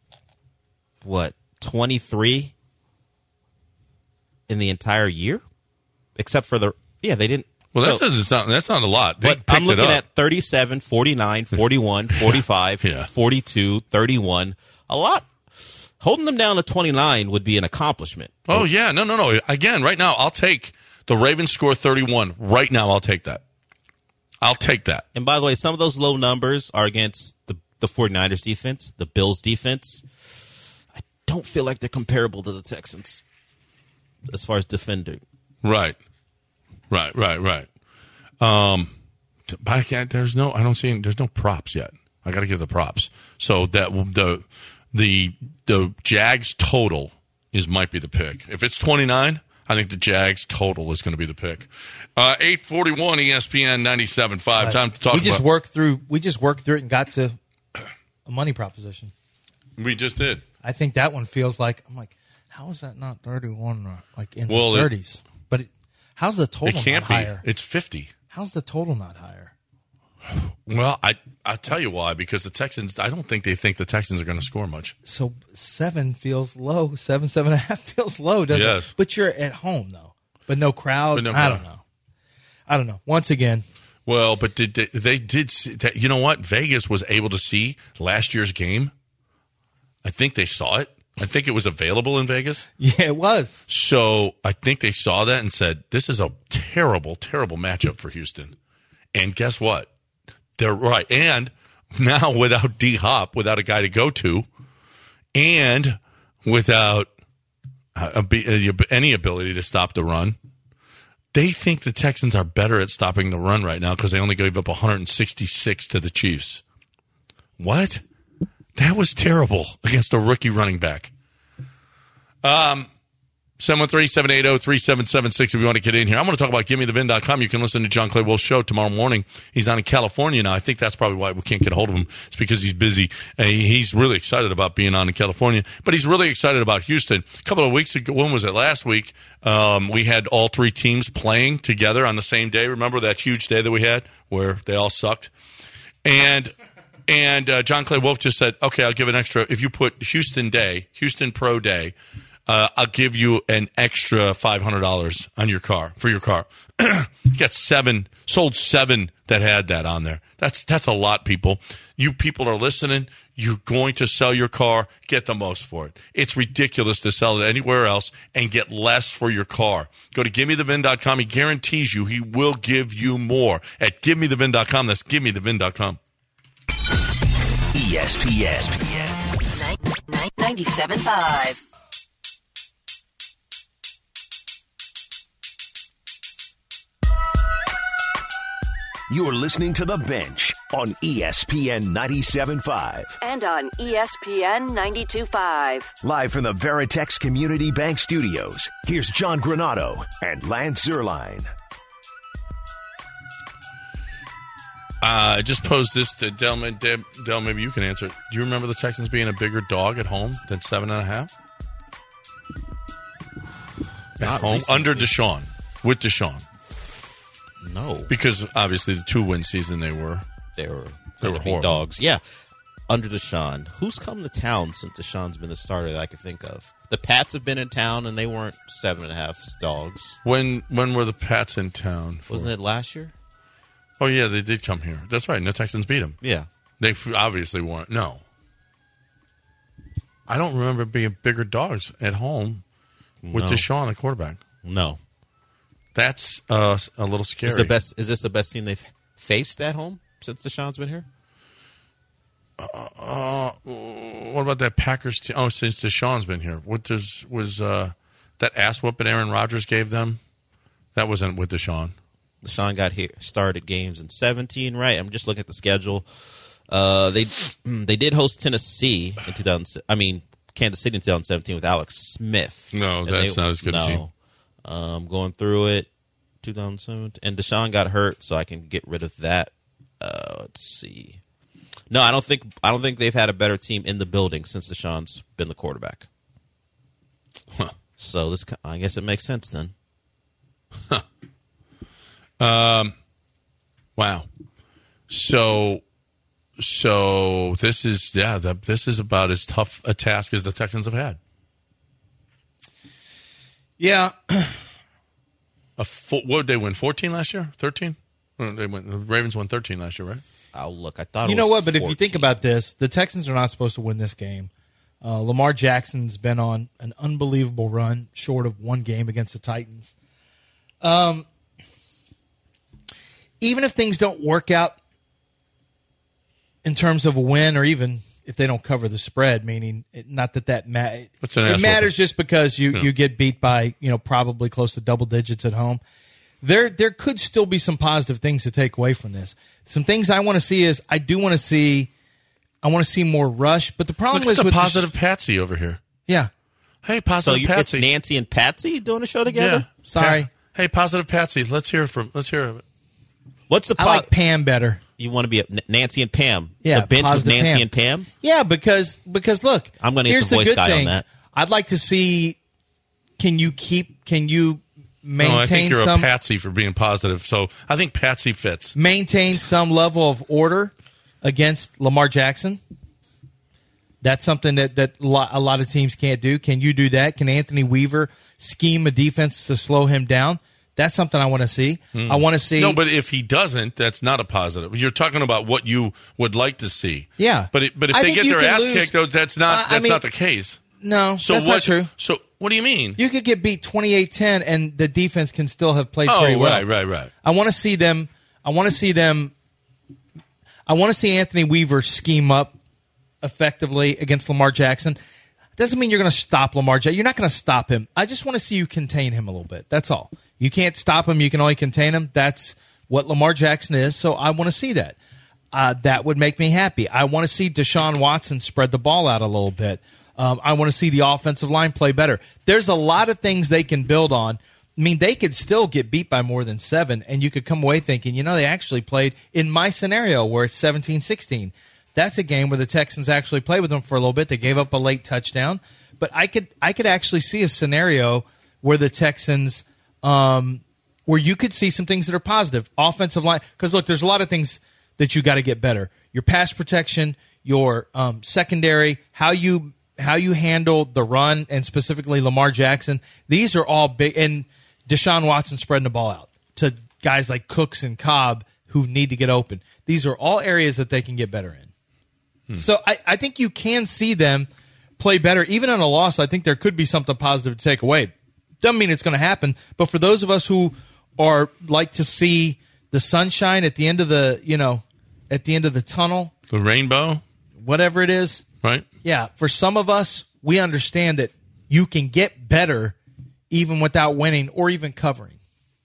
23 in the entire year, except for they didn't. Well, that doesn't sound. That's not a lot. But I'm looking at 37, 49, 41, 45, 42, 31. A lot. Holding them down to 29 would be an accomplishment. Oh yeah, no. Again, right now, I'll take the Ravens score 31. Right now, I'll take that. I'll take that. And by the way, some of those low numbers are against the 49ers defense, the Bills defense. I don't feel like they're comparable to the Texans as far as defending. Right. But there's no props yet. I got to give the props. So that the Jags total might be the pick. If it's 29, I think the Jags total is going to be the pick. 841 ESPN 97.5. Time to talk. We just worked through it and got to a money proposition. We just did. I think that one feels like how is that not 31? In the 30s, but how's the total? It can't not be. Higher? It's 50. How's the total not higher? Well, I'll tell you why. Because the Texans, I don't think they think the Texans are going to score much. So 7 feels low. 7.5 feels low, doesn't it? But you're at home though. But no crowd. I don't know. Once again. Well, but they did see that, you know what? Vegas was able to see last year's game. I think they saw it. I think it was available in Vegas. Yeah, it was. So I think they saw that and said, this is a terrible, terrible matchup for Houston. And guess what? They're right. And now without D-Hop, without a guy to go to, and without any ability to stop the run, they think the Texans are better at stopping the run right now because they only gave up 166 to the Chiefs. What? That was terrible against a rookie running back. 713-780-3776 if you want to get in here. I want to talk about GiveMeTheVin.com. You can listen to John Clay Wolf's show tomorrow morning. He's on in California now. I think that's probably why we can't get a hold of him. It's because he's busy. He's really excited about being on in California, but he's really excited about Houston. A couple of weeks ago, when was it? Last week, we had all three teams playing together on the same day. Remember that huge day that we had where they all sucked? And John Clay Wolf just said, okay, I'll give an extra. If you put Houston Pro Day, I'll give you an extra $500 on your car, for your car. Got sold seven that had that on there. That's a lot, people. You people are listening. You're going to sell your car, get the most for it. It's ridiculous to sell it anywhere else and get less for your car. Go to GiveMeTheVin.com. He guarantees you he will give you more at GiveMeTheVin.com. That's GiveMeTheVin.com. ESPN 97.5. You're listening to The Bench on ESPN 97.5. And on ESPN 92.5. Live from the Veritex Community Bank Studios, here's John Granado and Lance Zierlein. I just posed this to Del, maybe you can answer it. Do you remember the Texans being a bigger dog at home than 7.5? At home? Recently. Under Deshaun. With Deshaun. No. Because obviously the 2-win season they were horrible. Dogs. Yeah. Under Deshaun. Who's come to town since Deshaun's been the starter that I can think of? The Pats have been in town and they weren't 7.5 dogs. When were the Pats in town? Wasn't it last year? Oh, yeah, they did come here. That's right. And the Texans beat them. Yeah. They obviously weren't. No. I don't remember being bigger dogs at home with Deshaun, a quarterback. No. That's a little scary. Is this the best team they've faced at home since Deshaun's been here? What about that Packers team? Oh, since Deshaun's been here. Was that ass whooping Aaron Rodgers gave them? That wasn't with Deshaun. Deshaun got here, started games in 17, right? I'm just looking at the schedule. They did host Tennessee in Kansas City in 2017 with Alex Smith. No, that's not as good a team. Going through it, 2017, and Deshaun got hurt, so I can get rid of that. Let's see. No, I don't think they've had a better team in the building since Deshaun's been the quarterback. Huh. So I guess it makes sense then. Huh. Wow. So this is about as tough a task as the Texans have had. Yeah. What did they win? 14 last year? 13? The Ravens won 13 last year, right? Oh, look, I thought. You know what? But 14. If you think about this, the Texans are not supposed to win this game. Lamar Jackson's been on an unbelievable run, short of one game against the Titans. Even if things don't work out in terms of a win, or even if they don't cover the spread, meaning not that matters. It matters just because you get beat by probably close to double digits at home. There could still be some positive things to take away from this. Some things I want to see is I want to see more rush, but the problem is with positive Patsy over here. Yeah. Hey, positive Patsy. It's Nancy and Patsy doing a show together? Yeah. Sorry. Hey, positive Patsy. Let's hear it. What's the I like Pam better. You want to be Nancy and Pam? Yeah, the bench was Nancy and Pam. Yeah, because look, I'm going to get the voice guy on that. I'd like to see. Can you maintain? I think you're some, a Patsy for being positive. So I think Patsy fits. Maintain some level of order against Lamar Jackson. That's something that a lot of teams can't do. Can you do that? Can Anthony Weaver scheme a defense to slow him down? That's something I want to see. I want to see. No, but if he doesn't, that's not a positive. You're talking about what you would like to see. Yeah. But if they get their ass kicked, though, that's not the case. No, that's not true. So what do you mean? You could get beat 28-10 and the defense can still have played pretty well. Right. I want to see them. I want to see Anthony Weaver scheme up effectively against Lamar Jackson. Doesn't mean you're going to stop Lamar Jackson. You're not going to stop him. I just want to see you contain him a little bit. That's all. You can't stop him. You can only contain him. That's what Lamar Jackson is. So I want to see that. that would make me happy. I want to see Deshaun Watson spread the ball out a little bit. I want to see the offensive line play better. There's a lot of things they can build on. I mean, they could still get beat by more than 7, and you could come away thinking, they actually played in my scenario where it's 17-16. That's a game where the Texans actually played with them for a little bit. They gave up a late touchdown. But I could actually see a scenario where the Texans, where you could see some things that are positive. Offensive line, because look, there's a lot of things that you got to get better. Your pass protection, your secondary, how you handle the run, and specifically Lamar Jackson. These are all big, and Deshaun Watson spreading the ball out to guys like Cooks and Cobb who need to get open. These are all areas that they can get better in. So I think you can see them play better. Even on a loss, I think there could be something positive to take away. Doesn't mean it's going to happen, but for those of us who are like to see the sunshine at the end of the, at the end of the tunnel, the rainbow, whatever it is, right? Yeah, for some of us, we understand that you can get better even without winning or even covering.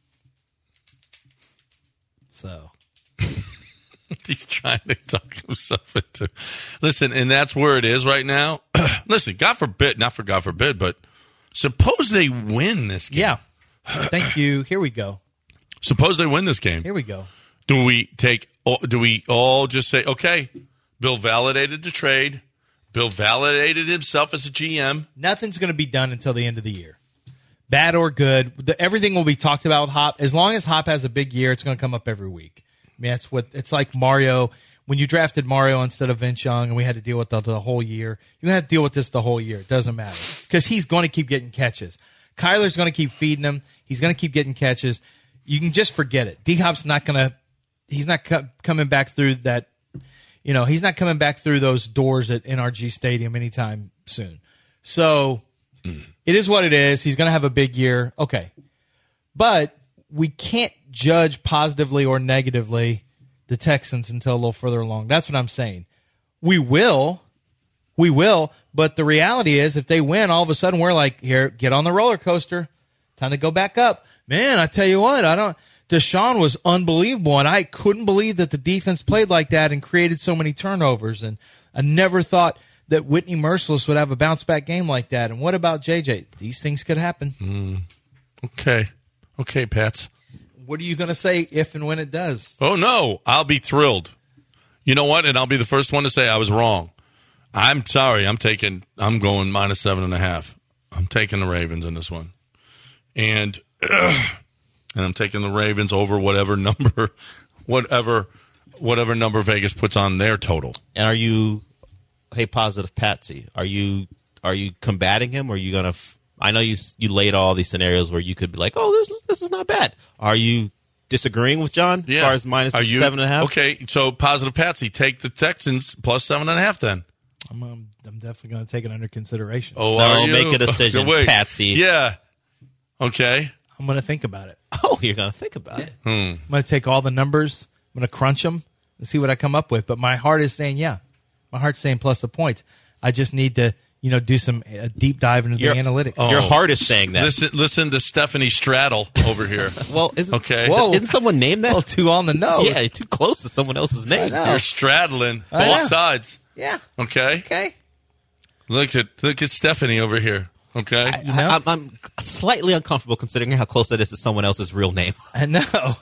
So he's trying to talk himself into. Listen, and that's where it is right now. Listen, God forbid, but suppose they win this game. Yeah. Thank you. Here we go. Suppose they win this game. Here we go. Do we all just say, okay, Bill validated the trade. Bill validated himself as a GM. Nothing's going to be done until the end of the year. Bad or good. Everything will be talked about with Hop. As long as Hop has a big year, it's going to come up every week. I mean, it's like Mario. When you drafted Mario instead of Vince Young and we had to deal with the whole year, you have to deal with this the whole year. It doesn't matter because he's going to keep getting catches. Kyler's going to keep feeding him. He's going to keep getting catches. You can just forget it. D-Hop's not going to – he's not coming back through that – he's not coming back through those doors at NRG Stadium anytime soon. So it is what it is. He's going to have a big year. Okay. But we can't judge positively or negatively the Texans until a little further along. That's what I'm saying. We will, but the reality is if they win, all of a sudden we're like, here, get on the roller coaster. Time to go back up. Man, I tell you what, Deshaun was unbelievable, and I couldn't believe that the defense played like that and created so many turnovers, and I never thought that Whitney Merciless would have a bounce-back game like that. And what about JJ? These things could happen. Okay, Pats. What are you going to say if and when it does? Oh, no. I'll be thrilled. You know what? And I'll be the first one to say I was wrong. I'm sorry. I'm going -7.5. I'm taking the Ravens in this one. And I'm taking the Ravens over whatever number Vegas puts on their total. And are you, hey, positive Patsy, are you combating him, or are you going to I know you laid all these scenarios where you could be like, oh, this is not bad. Are you disagreeing with John as far as -7.5? Okay, so positive Patsy, take the Texans plus 7.5 then. I'm definitely going to take it under consideration. Oh, are you? Make a decision, Patsy. Yeah. Okay. I'm going to think about it. Oh, you're going to think about it. I'm going to take all the numbers. I'm going to crunch them and see what I come up with. But my heart is saying, yeah. My heart's saying plus the points. I just need to, do some deep dive into the analytics. Your heart is saying that. Listen to Stephanie Straddle over here. Well, isn't someone named that? A little too on the nose. Yeah, too close to someone else's name. You're straddling both sides. Yeah. Okay. Look at Stephanie over here. Okay. I'm slightly uncomfortable considering how close that is to someone else's real name. I know.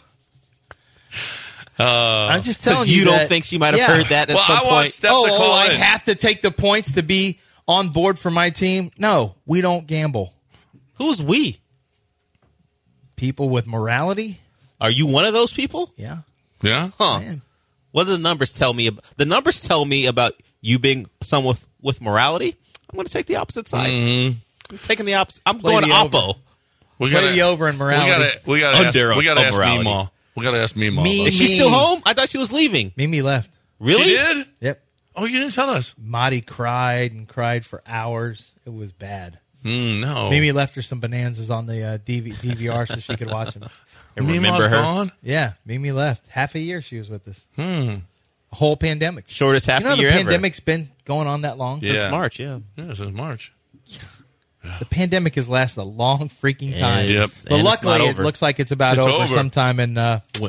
I'm just telling you. You don't think she might have heard that at some point? Want Steph to call I in. have to take the points to be on board for my team? No, we don't gamble. Who's we? People with morality. Are you one of those people? Yeah. Yeah? Huh. Man. What do the numbers tell me? The numbers tell me about you being someone with morality. I'm going to take the opposite side. Mm-hmm. I'm taking the opposite. I'm going to Oppo. Play the over in morality. We got to ask Meemaw. We got to ask Meemaw. Is she still home? I thought she was leaving. Mimi left. Really? She did? Yep. Oh, you didn't tell us. Marty cried and cried for hours. It was bad. No. Mimi left her some bonanzas on the DVR so she could watch them. And remember her? Gone? Yeah, Mimi left. Half a year she was with us. A whole pandemic. Shortest half a year the ever. pandemic's been going on that long? Yeah. Since March, yeah. Yeah, since March. The pandemic has lasted a long freaking time. Yep. But luckily, it looks like it's about over over. sometime in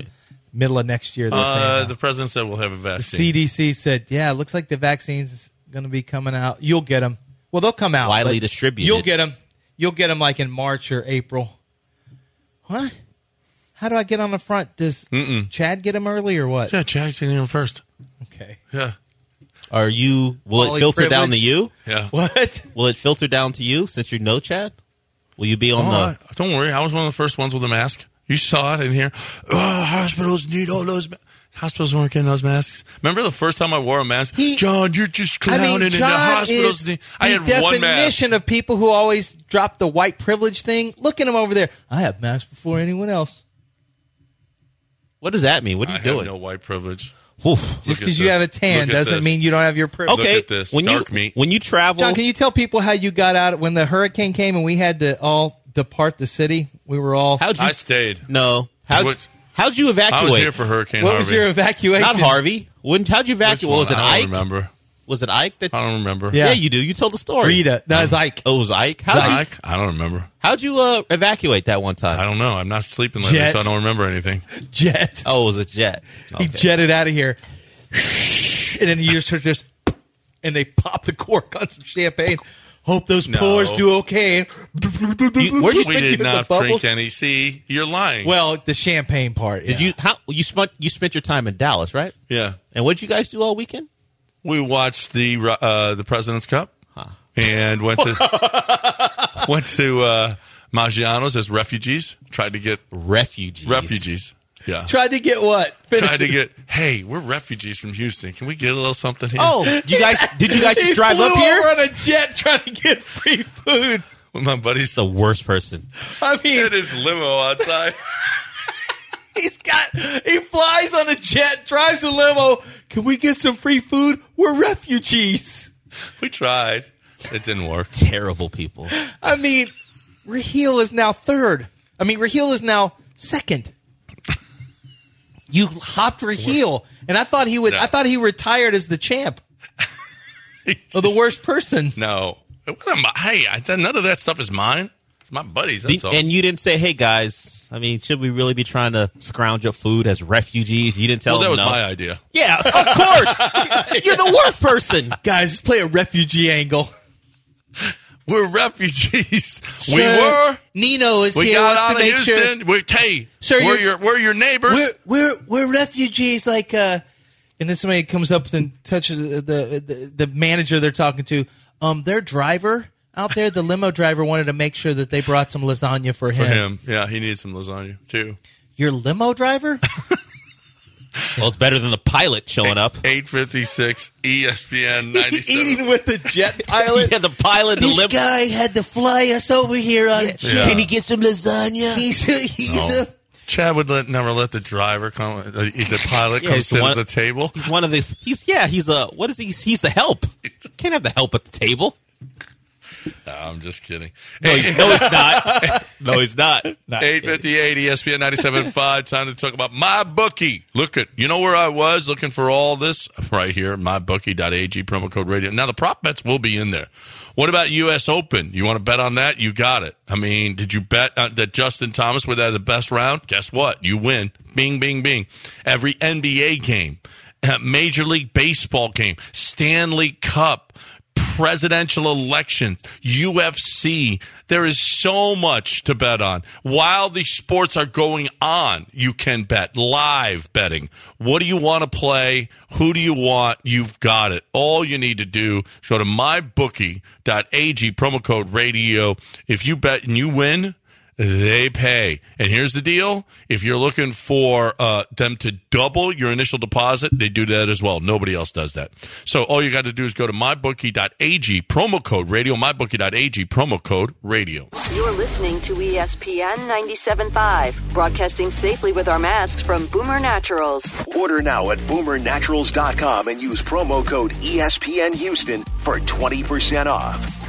Middle of next year, they're saying. The president said we'll have a vaccine. The CDC said, yeah, it looks like the vaccine's going to be coming out. You'll get them. Well, they'll come out. Widely distributed. You'll get them. You'll get them like in March or April. What? How do I get on the front? Does Chad get them early or what? Yeah, Chad's getting them first. Okay. Yeah. Will it filter down to you? Yeah. What? Will it filter down to you since you know Chad? Will you be on Don't worry. I was one of the first ones with a mask. You saw it in here. Oh, hospitals need all those hospitals weren't getting those masks. Remember the first time I wore a mask? John, you're just clowning in the hospitals. I had one mask. Definition of people who always drop the white privilege thing. Look at him over there. I have masks before anyone else. What does that mean? What are you doing? I have no white privilege. Just because you have a tan doesn't mean you don't have your privilege. Okay. Look at this. Dark meat. When you travel, John, can you tell people how you got out when the hurricane came and we had to all depart the city? We were all. I stayed. No. How'd you evacuate? I was here for Hurricane What Harvey. was your evacuation? Not Harvey. How'd you evacuate? Was it I Ike? don't remember. Was it Ike? I don't remember. Yeah, you do. You told the story. Rita. No, it was Ike. Oh, it was Ike? Ike? I don't remember. How'd you evacuate that one time? I don't know. I'm not sleeping lately, Jet. so I don't remember anything. Jet. Oh, it was a jet. He jetted out of here. And then you just and they popped the cork on some champagne. Hope those pores do okay. We did not drink any. See, you're lying. Well, the champagne part. Did you? You spent your time in Dallas, right? Yeah. And what did you guys do all weekend? We watched the President's Cup and went to Maggiano's as refugees. Tried to get refugees. Yeah. Tried to get what? Hey, we're refugees from Houston. Can we get a little something here? Oh, did you guys just drive up here? Over on a jet trying to get free food. Well, my buddy's the worst person. I mean, it is limo outside. He flies on a jet, drives a limo. Can we get some free food? We're refugees. We tried. It didn't work. Terrible people. I mean, Raheel is now third. Raheel is now second. You hopped Raheel, and I thought he would. I thought he retired as the champ. Or the worst person. No. Hey, none of that stuff is mine. It's my buddies. That's all. And you didn't say, "Hey guys, should we really be trying to scrounge up food as refugees?" You didn't tell them. That was no. my idea. Yeah, of course. You're the worst person. Guys, let's play a refugee angle. We're refugees. Sir, we were. Nino is we here. got Wants out to of make Houston. Sure. Sir, we're your neighbors. We're refugees. And then somebody comes up and touches the manager they're talking to. Their driver out there, the limo driver, wanted to make sure that they brought some lasagna for him. Yeah, he needs some lasagna too. Your limo driver? Well, it's better than the pilot showing up. 8:56 ESPN 97. Eating with the jet pilot. Yeah, the pilot. This guy had to fly us over here on a jet. Can he get some lasagna? Chad would never let the driver come. The pilot come sit at the table. He's one of these. He's what is he? He's the help. Can't have the help at the table. No, I'm just kidding. No, he's not. No, he's not. 8:58 ESPN 97.5. Time to talk about MyBookie. You know where I was looking for all this? Right here, MyBookie.ag, promo code radio. Now, the prop bets will be in there. What about U.S. Open? You want to bet on that? You got it. Did you bet that Justin Thomas would have the best round? Guess what? You win. Bing, bing, bing. Every NBA game, Major League Baseball game, Stanley Cup, presidential election, UFC. There is so much to bet on. While the sports are going on, you can bet. Live betting. What do you want to play? Who do you want? You've got it. All you need to do is go to mybookie.ag, promo code radio. If you bet and you win, they pay. And here's the deal. If you're looking for them to double your initial deposit, they do that as well. Nobody else does that. So all you got to do is go to mybookie.ag, promo code radio, mybookie.ag, promo code radio. You're listening to ESPN 97.5, broadcasting safely with our masks from Boomer Naturals. Order now at boomernaturals.com and use promo code ESPN Houston for 20% off.